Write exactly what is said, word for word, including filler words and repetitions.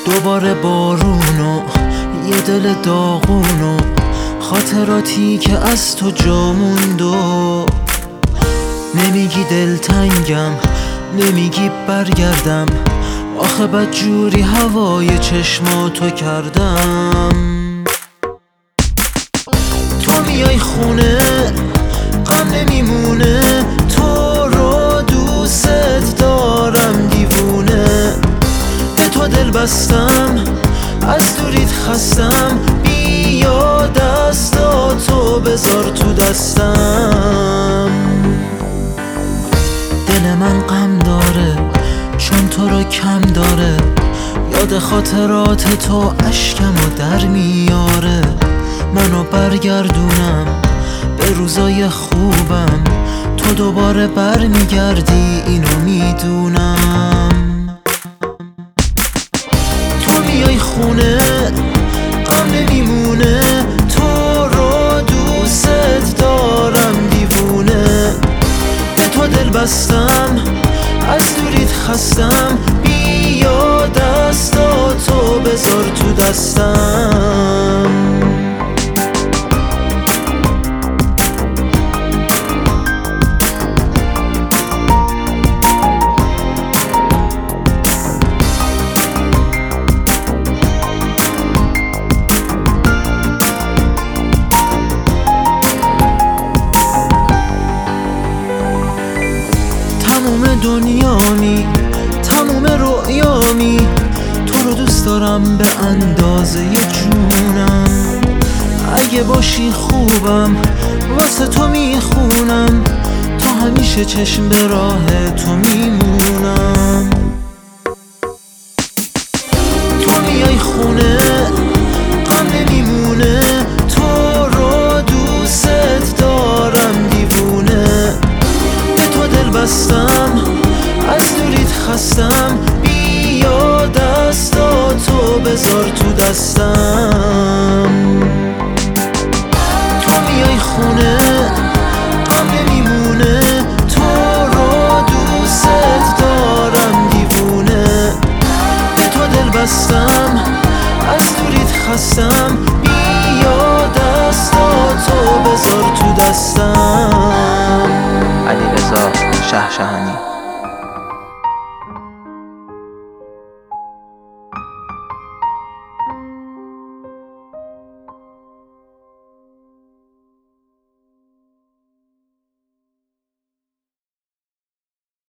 دوباره بارونو، یه دل داغونو، خاطراتی که از تو جا موندو. نمیگی دلتنگم، نمیگی برگردم، آخه بدجوری هوای چشماتو کردم. تو میای خونه غم نمیمونه، تو رو دوست دارم دیوونه. به تو دل بستم، از دوریت خستم، بیا دستاتو بذار تو دستم. دل من غم داره چون تو رو کم داره، یاد خاطرات تو اشکمو در میاره. منو برگردونم به روزای خوبم، تو دوباره برمیگردی اینو میدونم. تو میای خونه غم نمیمونه، تو رو دوست دارم دیوونه. به تو دل بستم، از دوریت خستم، بیا دستاتو بذار تو دستم. تموم دنیامی، تموم رؤیامی، تو رو دوست دارم به اندازه جونم. اگه باشی خوبم، واسه تو میخونم، تا همیشه چشم به راه تو میمونم. تو میای خونه غم نمیمونه، تو رو دوست دارم دیوونه. به تو دل بستم، از دوریت خستم، بیا دستاتو بذار تو دستم. تو میای خونه غم نمیمونه، تو رو دوست دارم دیوونه. به تو دل بستم، از دوریت خستم، بیا دستاتو بذار تو دستم. علیرضا شهشهانی.